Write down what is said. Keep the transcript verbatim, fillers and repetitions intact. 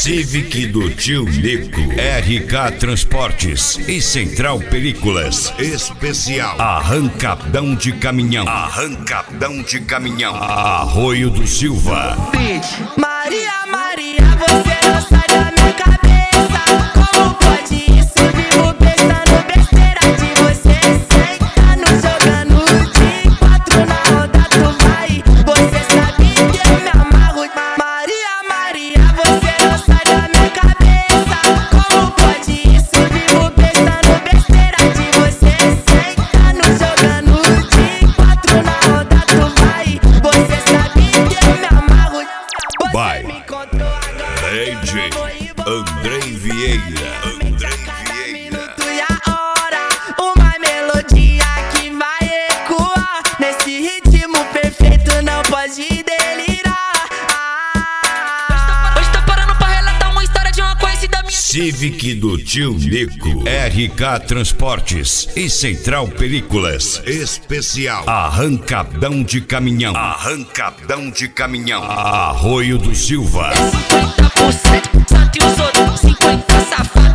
Civic do Tio Nico, R K Transportes e Central Películas. Especial Arrancadão de Caminhão. Arrancadão de Caminhão. Arroio do Silva. Maria, Maria, você não sai da minha cabeça. Como pode isso? Vivo pensando besteira de você. Sentando, jogando de quatro na roda, tu vai. Você sabe que eu me amarro. Maria, Maria, você não sai da minha cabeça. Como pode isso? Vivo pensando besteira de você. Sentando, jogando de quatro na roda, tu vai. Você sabe que eu me amarro. Vai, D J Andrei Vieira. Andrei Vieira. E a hora, uma melodia que vai ecoar. Nesse ritmo perfeito não pode delirar. Ah. Hoje tá parando pra relatar uma história de uma conhecida minha. Civic do Tio Nico, R K Transportes e Central Películas. Especial Arrancadão de Caminhão. Arrancadão de Caminhão. Arroio do Silva. cinquenta por cento santo e os outros cinquenta safados.